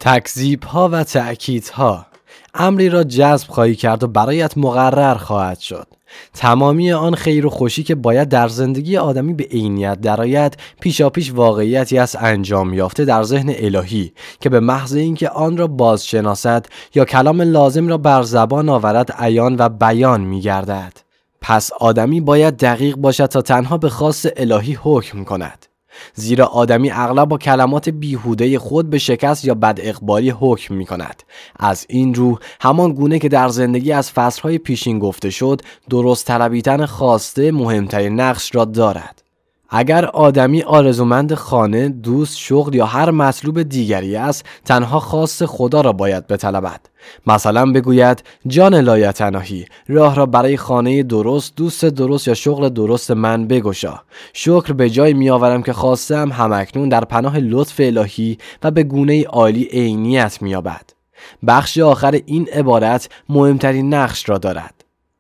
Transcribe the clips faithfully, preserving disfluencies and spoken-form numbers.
تکذیب‌ها و تأکیدها. امری را جذب خواهی کرد و برایت مقرر خواهد شد. تمامی آن خیر و خوشی که باید در زندگی آدمی به عینیت درآید پیشاپیش واقعیتی است انجام یافته در ذهن الهی که به محض اینکه آن را بازشناسد یا کلام لازم را بر زبان آورد عیان و بیان می‌گردد. پس آدمی باید دقیق باشد تا تنها به خواست الهی حکم کند. زیرا آدمی اغلب با کلمات بیهوده خود به شکست یا بد اقبالی حکم می کند. از این رو همان گونه که در زندگی از فصلهای پیشین گفته شد، درست طلبیدن خواسته مهمترین نقش را دارد. اگر آدمی آرزومند خانه، دوست، شغل یا هر مطلوب دیگری است، تنها خواست خدا را باید بطلبد. مثلا بگوید جان لایتناهی، راه را برای خانه درست، دوست درست یا شغل درست من بگشا. شکر به جای می آورم که خواستم همکنون در پناه لطف الهی و به گونه عالی عینیت می یابد. بخش آخر این عبارت مهمترین نقش را دارد.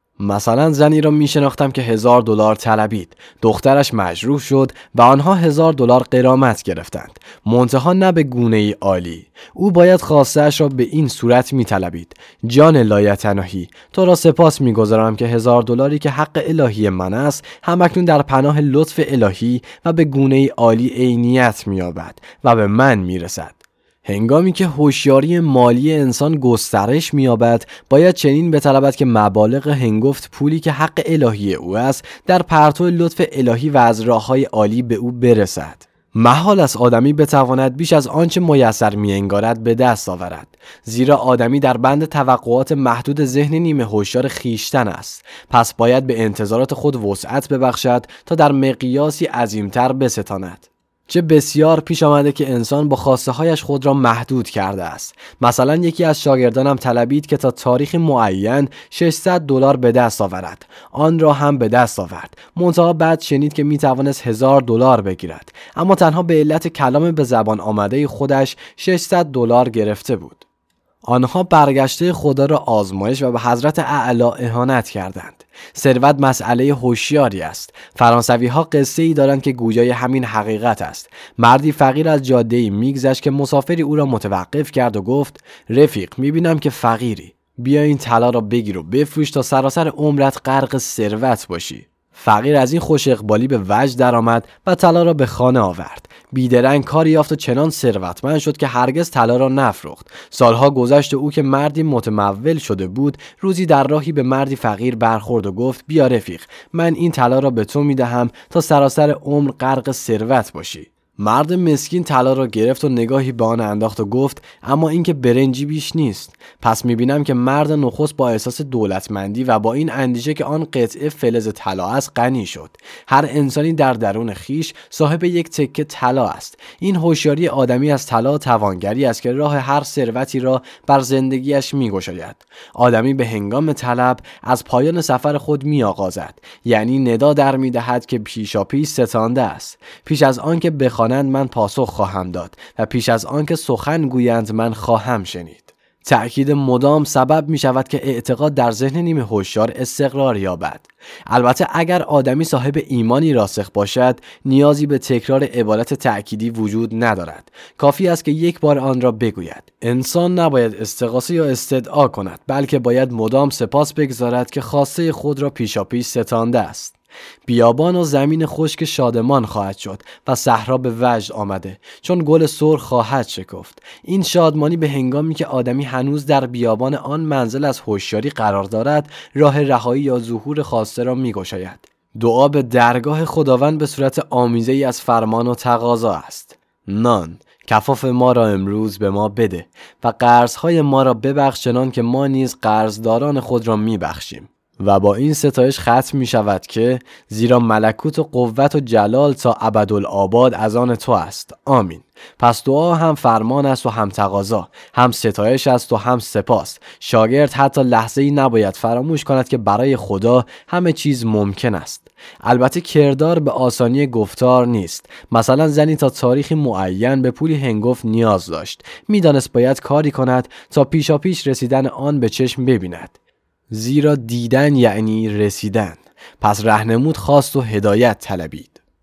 مثلا زنی را می شناختم که هزار دلار طلبید. دخترش مجروح شد و آنها هزار دلار غرامت گرفتند. منتها نه به گونه عالی. او باید خواسته‌اش را به این صورت می طلبید: جان لایتناهی، تو را سپاس می گذارم که هزار دلاری که حق الهی من است همکنون در پناه لطف الهی و به گونه عالی عینیت می یابد و به من می رسد. هنگامی که هوشیاری مالی انسان گسترش می‌یابد، باید چنین بطلبد که مبالغ هنگفت پولی که حق الهی او است در پرتو لطف الهی و از راه‌های عالی به او برسد. محال است آدمی بتواند بیش از آنچه میسر می‌انگارد به دست آورد، زیرا آدمی در بند توقعات محدود ذهن نیمه هوشیار خیشتن است. پس باید به انتظارات خود وسعت ببخشد تا در مقیاسی عظیم‌تر بستاند. چه بسیار پیش آمده که انسان با خواسته هایش خود را محدود کرده است. مثلا یکی از شاگردانم طلبید که تا تاریخ معین ششصد دلار به دست آورد. آن را هم به دست آورد. منتها بعد شنید که می توانست هزار دلار بگیرد، اما تنها به علت کلام به زبان آمده خودش ششصد دلار گرفته بود. آنها برگشته خدا را آزمایش و به حضرت اعلی اهانت کردند. ثروت مسئله هوشیاری است. فرانسوی ها قصه ای دارند که گویای همین حقیقت است. مردی فقیر از جاده‌ای میگذشت که مسافری او را متوقف کرد و گفت: رفیق، میبینم که فقیری. بیا این طلا را بگیر و بفروش تا سراسر عمرت غرق ثروت باشی. فقیر از این خوش اقبالی به وجد درآمد و طلا را به خانه آورد. بیدرنگ کاری یافت و چنان ثروتمند شد که هرگز طلا را نفروخت. سالها گذشت او که مردی متمول شده بود، روزی در راهی به مردی فقیر برخورد و گفت: بیا رفیق، من این طلا را به تو میدهم تا سراسر عمر غرق ثروت باشی. مرد مسکین طلا را گرفت و نگاهی به آن انداخت و گفت: اما این که برنجی بیش نیست. پس میبینم که مرد نخست با احساس دولتمندی و با این اندیشه که آن قطعه فلز طلا است غنی شد. هر انسانی در درون خیش صاحب یک تکه طلا است. این هوشیاری آدمی از طلا توانگری است که راه هر ثروتی را بر زندگیش میگشاید. آدمی به هنگام طلب از پایان سفر خود میآغازد، یعنی ندا در میدهد که پیشاپیش ستانده است. پیش از آن که بخواد من پاسخ خواهم داد و پیش از آن که سخن گویند من خواهم شنید. تأکید مدام سبب می شود که اعتقاد در ذهن نیمه هوشیار استقرار یابد. البته اگر آدمی صاحب ایمانی راسخ باشد، نیازی به تکرار عبارت تأکیدی وجود ندارد. کافی است که یک بار آن را بگوید. انسان نباید استغاثه یا استدعا کند، بلکه باید مدام سپاس بگزارد که خواسته خود را پیشاپیش ستانده است. بیابان و زمین خشک شادمان خواهد شد و صحرا به وجد آمده، چون گل سرخ خواهد شکفت. این شادمانی به هنگامی که آدمی هنوز در بیابان آن منزل از هوشیاری قرار دارد، راه رهایی یا ظهور خواسته را می‌گشاید. دعا به درگاه خداوند به صورت آمیزه‌ای از فرمان و تقاضا است. نان، کفاف ما را امروز به ما بده و قرض‌های ما را ببخش چنان که ما نیز قرضداران خود را می‌بخشیم. و با این ستایش ختم می شود که زیرا ملکوت و قوت و جلال تا ابدالآباد از آن تو است. آمین. پس دعا هم فرمان است و هم تقاضا، هم ستایش است و هم سپاس. شاگرد حتی لحظه‌ای نباید فراموش کند که برای خدا همه چیز ممکن است. البته کردار به آسانی گفتار نیست. مثلا زنی تا تاریخی معین به پولی هنگفت نیاز داشت. میدانست باید کاری کند تا پیشا پیش رسیدن آن به چشم ببیند. زیرا دیدن یعنی رسیدن. پس راهنمود خواست و هدایت طلبید.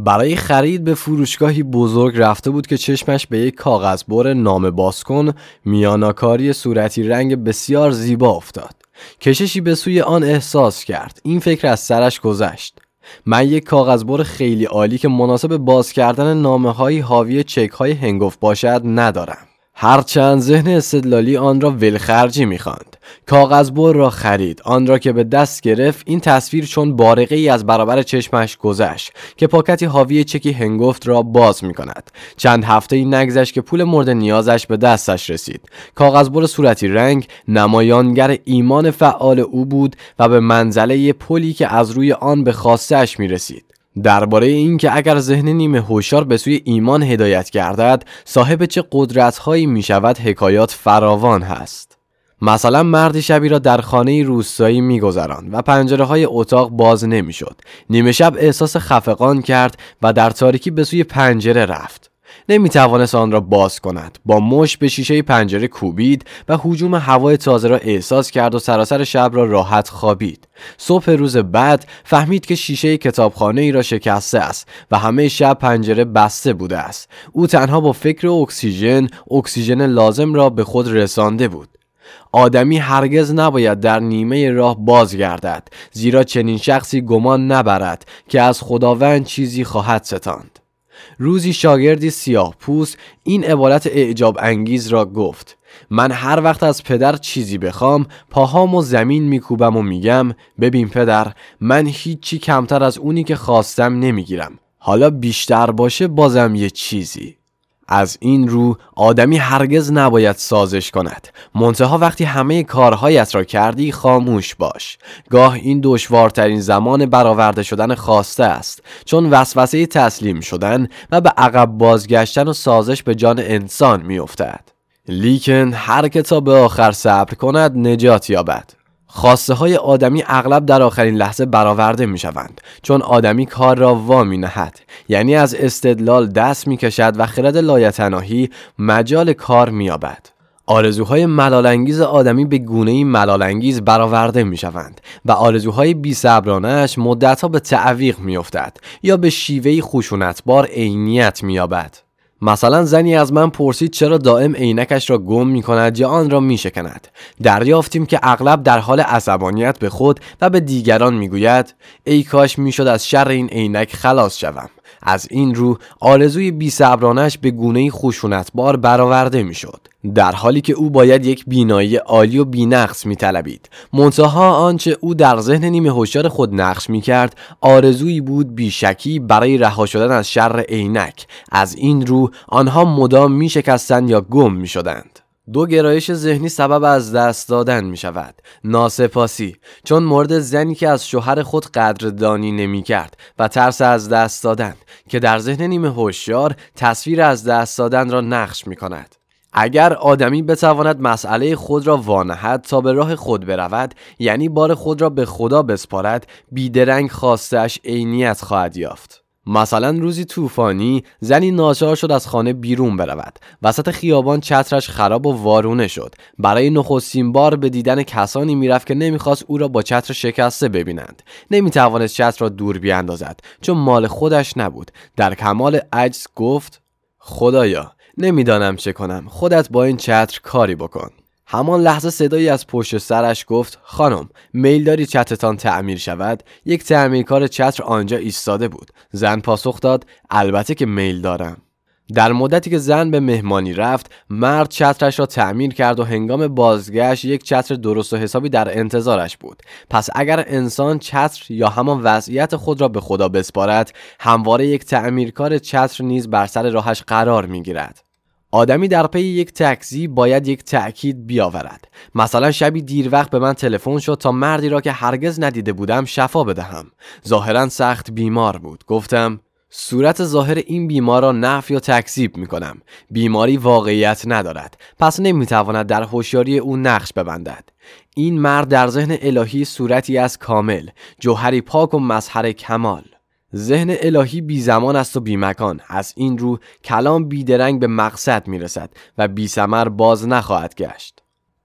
برای خرید به فروشگاهی بزرگ رفته بود که چشمش به یک کاغذبر نامه بازکن میاناکاری صورتی رنگ بسیار زیبا افتاد. کششی به سوی آن احساس کرد. این فکر از سرش گذشت. من یک کاغذبر خیلی عالی که مناسب باز کردن نامه‌های حاوی چک‌های هنگفت باشد ندارم. هرچند ذهن استدلالی آن را ولخرجی می‌خواند. کاغذبر را خرید. آن را که به دست گرفت، این تصویر چون بارقه‌ای از برابر چشمش گذشت که پاکتی حاوی چکی هنگفت را باز می‌کند. چند هفته‌ای نگذشت که پول مورد نیازش به دستش رسید. کاغذبر صورتی رنگ نمایانگر ایمان فعال او بود و به منزله پلی که از روی آن به خواسته‌اش می‌رسید. درباره این که اگر ذهن نیمه هوشیار به سوی ایمان هدایت گردد، صاحب چه قدرت‌هایی می‌شود حکایات فراوان هست. مثلا مردی شبی را در خانه روستایی می‌گذراند و پنجره‌های اتاق باز نمی‌شد. نیمه شب احساس خفقان کرد و در تاریکی به سوی پنجره رفت. نمی‌توانست آن را باز کند. با مشت به شیشه پنجره کوبید و هجوم هوای تازه را احساس کرد و سراسر شب را راحت خوابید. صبح روز بعد فهمید که شیشه کتابخانه ای را شکسته است و همه شب پنجره بسته بوده است. او تنها با فکر اکسیژن، اکسیژن لازم را به خود رسانده بود. آدمی هرگز نباید در نیمه راه بازگردد، زیرا چنین شخصی گمان نبرد که از خداوند چیزی خواهد ستاند. روزی شاگردی سیاه پوست این عبارت اعجاب انگیز را گفت: من هر وقت از پدر چیزی بخوام پاهامو زمین میکوبم و میگم ببین پدر، من هیچی کمتر از اونی که خواستم نمیگیرم، حالا بیشتر باشه بازم یه چیزی. از این رو آدمی هرگز نباید سازش کند. منتها وقتی همه کارهایت را کردی خاموش باش. گاه این دشوارترین زمان برآورده شدن خواسته است، چون وسوسه تسلیم شدن و به عقب بازگشتن و سازش به جان انسان می افتد. لیکن هر که تا به آخر صبر کند نجات یابد. خواسته های آدمی اغلب در آخرین لحظه برآورده می شوند، چون آدمی کار را وا می نهد، یعنی از استدلال دست می کشد و خرد لایتناهی مجال کار می یابد. آرزوهای ملال‌انگیز آدمی به گونه‌ای ملال‌انگیز برآورده می شوند و آرزوهای بی‌صبرانه‌اش مدت‌ها به تعویق می افتد یا به شیوهی خشونتبار عینیت می یابد. مثلا زنی از من پرسید چرا دائم عینکش را گم می کند یا آن را می شکند. دریافتیم که اغلب در حال عصبانیت به خود و به دیگران می گوید ای کاش می شد از شر این عینک خلاص شوم. از این رو آرزوی بی‌صبرانه‌اش به گونه‌ای خشونتبار برآورده می شد، در حالی که او باید یک بینایی عالی و بی‌نقص می طلبید. منتها آنچه او در ذهن نیمه هوشیار خود نقش می کرد آرزویی بود بیشکی برای رها شدن از شر عینک. از این رو آنها مدام می شکستند یا گم می شدند. دو گرایش ذهنی سبب از دست دادن می شود. ناسپاسی، چون مورد زنی که از شوهر خود قدردانی نمی کرد و ترس از دست دادن که در ذهن نیمه هوشیار تصویر از دست دادن را نقش می کند. اگر آدمی بتواند مسئله خود را وانهد تا به راه خود برود، یعنی بار خود را به خدا بسپارد، بیدرنگ خواسته‌اش عینیت خواهد یافت. مثلا روزی طوفانی زنی ناچار شد از خانه بیرون برود. وسط خیابان چترش خراب و وارونه شد. برای نخستین بار به دیدن کسانی میرفت که نمیخواست او را با چتر شکسته ببینند. نمیتوانست چتر را دور بیاندازد چون مال خودش نبود. در کمال عجز گفت خدایا نمیدانم چه کنم، خودت با این چتر کاری بکن. همان لحظه صدایی از پشت سرش گفت خانم، میل داری چترتان تعمیر شود؟ یک تعمیرکار چتر آنجا ایستاده بود. زن پاسخ داد البته که میل دارم. در مدتی که زن به مهمانی رفت، مرد چترش را تعمیر کرد و هنگام بازگشت یک چتر درست و حسابی در انتظارش بود. پس اگر انسان چتر یا همان وضعیت خود را به خدا بسپارد، همواره یک تعمیرکار چتر نیز بر سر راهش قرار می‌گیرد. آدمی در پی یک تکذیب باید یک تأکید بیاورد. مثلا شبی دیر وقت به من تلفن شد تا مردی را که هرگز ندیده بودم شفا بدهم. ظاهرا سخت بیمار بود. گفتم صورت ظاهر این بیمار را نفی یا تکذیب می کنم. بیماری واقعیت ندارد، پس نمیتواند در هوشیاری او نقش ببندد. این مرد در ذهن الهی صورتی از کامل، جوهری پاک و مظهر کمال. ذهن الهی بی زمان است و بی مکان. از این رو کلام بیدرنگ به مقصد می رسد و بی ثمر باز نخواهد گشت.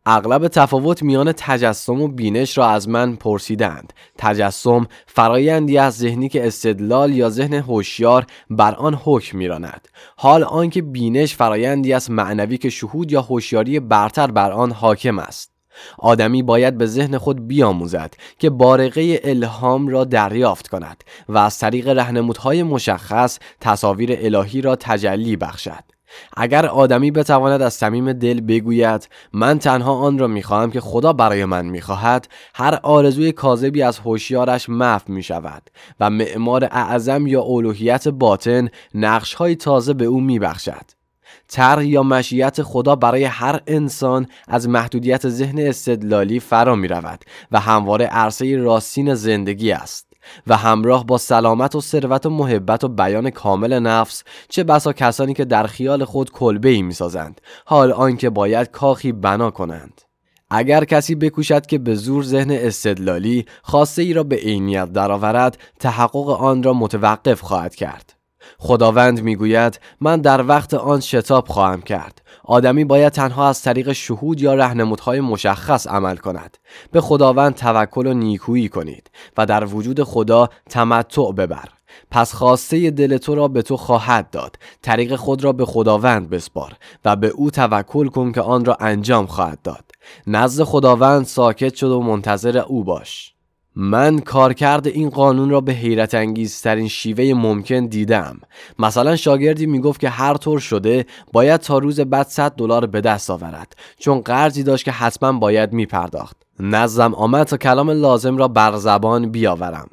اغلب تفاوت میان تجسم و بینش را از من پرسیدند. تجسم فرایندی از ذهنی که استدلال یا ذهن هوشیار بر آن حکم می‌راند، حال آنکه بینش فرایندی از معنوی که شهود یا هوشیاری برتر بر آن حاکم است. آدمی باید به ذهن خود بیاموزد که بارقه الهام را دریافت کند و از طریق راهنمودهای مشخص تصاویر الهی را تجلی بخشد. اگر آدمی بتواند از صمیم دل بگوید من تنها آن را می‌خواهم که خدا برای من می‌خواهد، هر آرزوی کاذبی از هوشیارش محو می‌شود و معمار اعظم یا الوهیت باطن نقش‌های تازه به او می‌بخشد. طرح یا مشیت خدا برای هر انسان از محدودیت ذهن استدلالی فرا می‌رود و همواره عرصه راستین زندگی است و همراه با سلامت و ثروت و محبت و بیان کامل نفس، چه بسا کسانی که در خیال خود کلبه‌ای می‌سازند، حال آنکه باید کاخی بنا کنند. اگر کسی بکوشد که به زور ذهن استدلالی خواسته ای را به عینیت درآورد، تحقق آن را متوقف خواهد کرد. خداوند میگوید من در وقت آن شتاب خواهم کرد. آدمی باید تنها از طریق شهود یا راهنمودهای مشخص عمل کند. به خداوند توکل و نیکویی کنید و در وجود خدا تمتع ببر. پس خواسته دل تو را به تو خواهد داد. طریق خود را به خداوند بسپار و به او توکل کن که آن را انجام خواهد داد. نزد خداوند ساکت شد و منتظر او باش. من کارکرد این قانون را به حیرت انگیزترین شیوه ممکن دیدم. مثلا شاگردی میگفت که هر طور شده باید تا روز بعد صد دلار به دست آورد، چون قرضی داشت که حتما باید میپرداخت. نزدم آمد تا کلام لازم را بر زبان بیاورم.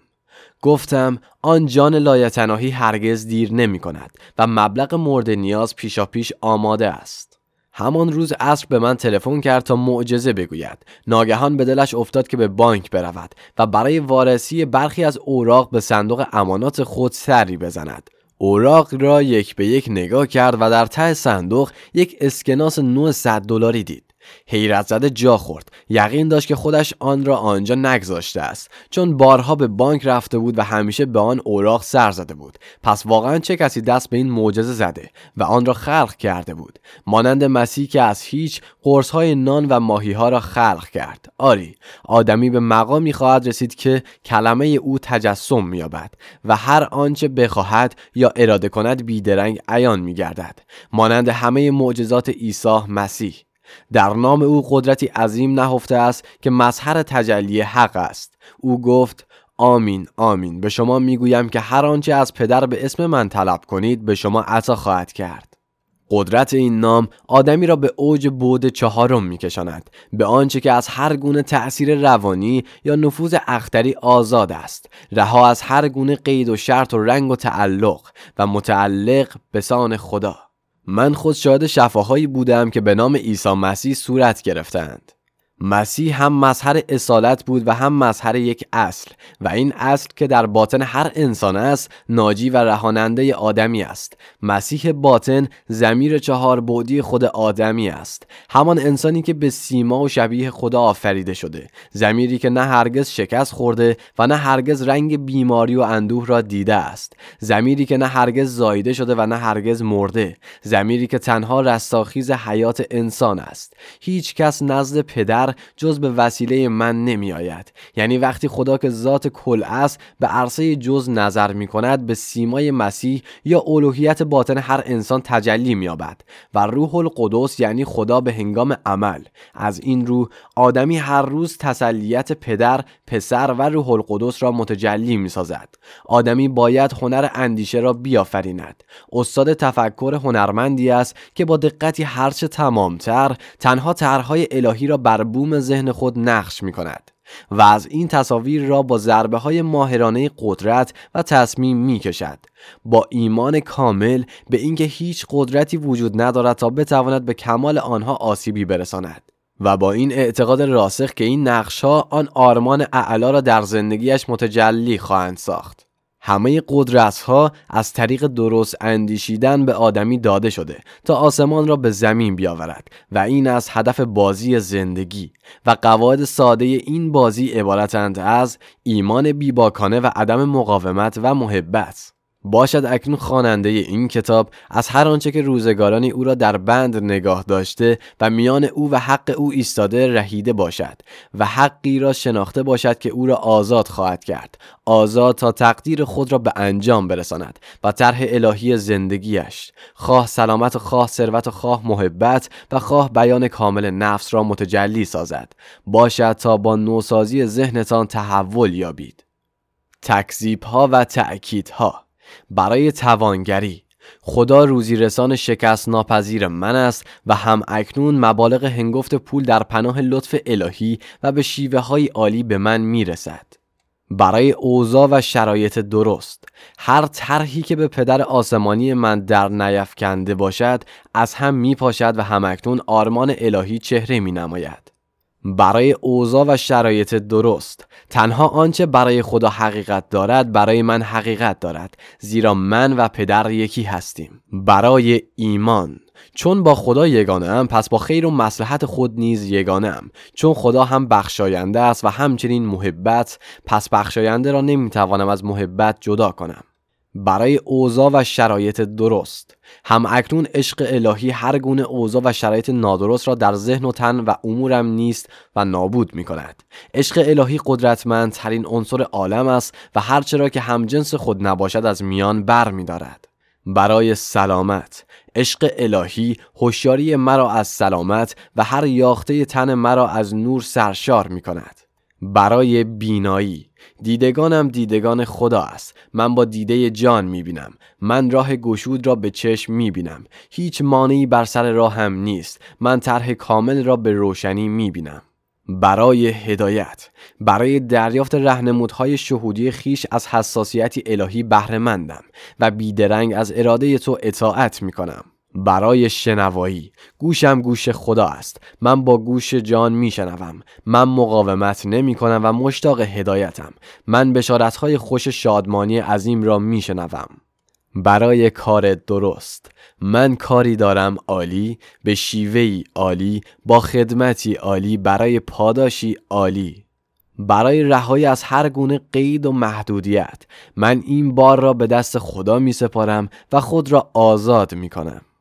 گفتم آن جان لایتناهی هرگز دیر نمی کند و مبلغ مورد نیاز پیشا پیش آماده است. همان روز عصر به من تلفن کرد تا معجزه بگوید. ناگهان به دلش افتاد که به بانک برود و برای وارسی برخی از اوراق به صندوق امانات خود سری بزند. اوراق را یک به یک نگاه کرد و در ته صندوق یک اسکناس نوصد دلاری دید. حیرت زده جا خورد. یقین داشت که خودش آن را آنجا نگذاشته است، چون بارها به بانک رفته بود و همیشه به آن اوراق سر زده بود. پس واقعا چه کسی دست به این معجزه زده و آن را خلق کرده بود؟ مانند مسیح که از هیچ قرص‌های نان و ماهی‌ها را خلق کرد. آری، آدمی به مقامی خواهد رسید که کلمه او تجسم می‌یابد و هر آنچه بخواهد یا اراده کند بیدرنگ عیان می‌گردد، مانند همه معجزات عیسی مسیح. در نام او قدرتی عظیم نهفته است که مظهر تجلی حق است. او گفت آمین آمین، به شما میگویم که هر آنچه از پدر به اسم من طلب کنید به شما عطا خواهد کرد. قدرت این نام آدمی را به اوج بعد چهارم میکشاند، به آنچه که از هر گونه تأثیر روانی یا نفوذ اختری آزاد است، رها از هر گونه قید و شرط و رنگ و تعلق و متعلق به سان خدا. من خود شاهد شفاهایی بودم که به نام عیسی مسیح صورت گرفتند. مسیح هم مظهر اصالت بود و هم مظهر یک اصل، و این اصل که در باطن هر انسان است ناجی و رهاننده آدمی است. مسیح باطن ضمیر چهار بعدی خود آدمی است، همان انسانی که به سیما و شبیه خدا آفریده شده، ضمیری که نه هرگز شکست خورده و نه هرگز رنگ بیماری و اندوه را دیده است، ضمیری که نه هرگز زایده شده و نه هرگز مرده، ضمیری که تنها رستاخیز حیات انسان است. هیچ کس نزد پدر جز به وسیله من نمی آید. یعنی وقتی خدا که ذات کل است به عرصه جز نظر می کند، به سیمای مسیح یا الوهیت باطن هر انسان تجلی می یابد و روح القدس یعنی خدا به هنگام عمل. از این رو آدمی هر روز تسلیت پدر، پسر و روح القدس را متجلی می سازد. آدمی باید هنر اندیشه را بیافریند. استاد تفکر هنرمندی است که با دقتی هرچه تمامتر تنها طرحهای الهی را بر بوم ذهن خود نقش می کند و از این تصاویر را با ضربه های ماهرانه قدرت و تصمیم می کشد، با ایمان کامل به اینکه هیچ قدرتی وجود ندارد تا بتواند به کمال آنها آسیبی برساند و با این اعتقاد راسخ که این نقش‌ها آن آرمان اعلی را در زندگیش متجلی خواهند ساخت. همه قدرت‌ها از طریق درست اندیشیدن به آدمی داده شده تا آسمان را به زمین بیاورد و این از هدف بازی زندگی و قواعد ساده این بازی عبارتند از ایمان بیباکانه و عدم مقاومت و محبت. باشد اکنون خواننده این کتاب از هر آنچه که روزگارانی او را در بند نگاه داشته و میان او و حق او ایستاده رهیده باشد و حقی را شناخته باشد که او را آزاد خواهد کرد، آزاد تا تقدیر خود را به انجام برساند و طرح الهی زندگیش، خواه سلامت و خواه ثروت و خواه محبت و خواه بیان کامل نفس را متجلی سازد، باشد تا با نوسازی ذهنتان تحول یابید. تکذیب‌ها و تأکیدها برای توانگری. خدا روزی رسان شکست ناپذیر من است و هم اکنون مبالغ هنگفت پول در پناه لطف الهی و به شیوه های عالی به من می رسد. برای اوضاع و شرایط درست. هر طرحی که به پدر آسمانی من در نیفکنده باشد از هم می پاشد و هم اکنون آرمان الهی چهره می نماید. برای اوضاع و شرایط درست. تنها آنچه برای خدا حقیقت دارد برای من حقیقت دارد، زیرا من و پدر یکی هستیم. برای ایمان. چون با خدا یگانه ام پس با خیر و مصلحت خود نیز یگانه ام. چون خدا هم بخشاینده است و همچنین محبت، پس بخشاینده را نمیتوانم از محبت جدا کنم. برای اوضاع و شرایط درست. هم اکنون عشق الهی هر گونه اوضاع و شرایط نادرست را در ذهن و تن و امورم نیست و نابود می کند. عشق الهی قدرتمندترین عنصر عالم است و هر چرا که همجنس خود نباشد از میان بر می دارد. برای سلامت. عشق الهی هوشیاری مرا از سلامت و هر یاخته تن مرا از نور سرشار می کند. برای بینایی. دیدگانم دیدگان خدا است. من با دیده جان میبینم. من راه گشود را به چشم میبینم. هیچ مانعی بر سر راهم نیست. من طرح کامل را به روشنی میبینم. برای هدایت. برای دریافت راهنمودهای شهودی خیش از حساسیتی الهی بهره مندم و بیدرنگ از اراده تو اطاعت میکنم. برای شنوایی. گوشم گوش خدا است. من با گوش جان میشنوم. من مقاومت نمی کنم و مشتاق هدایتم. من بشارتهای خوش شادمانی عظیم را میشنوم. برای کار درست. من کاری دارم عالی، به شیوهی عالی، با خدمتی عالی، برای پاداشی عالی. برای رهایی از هر گونه قید و محدودیت. من این بار را به دست خدا می سپارم و خود را آزاد می کنم.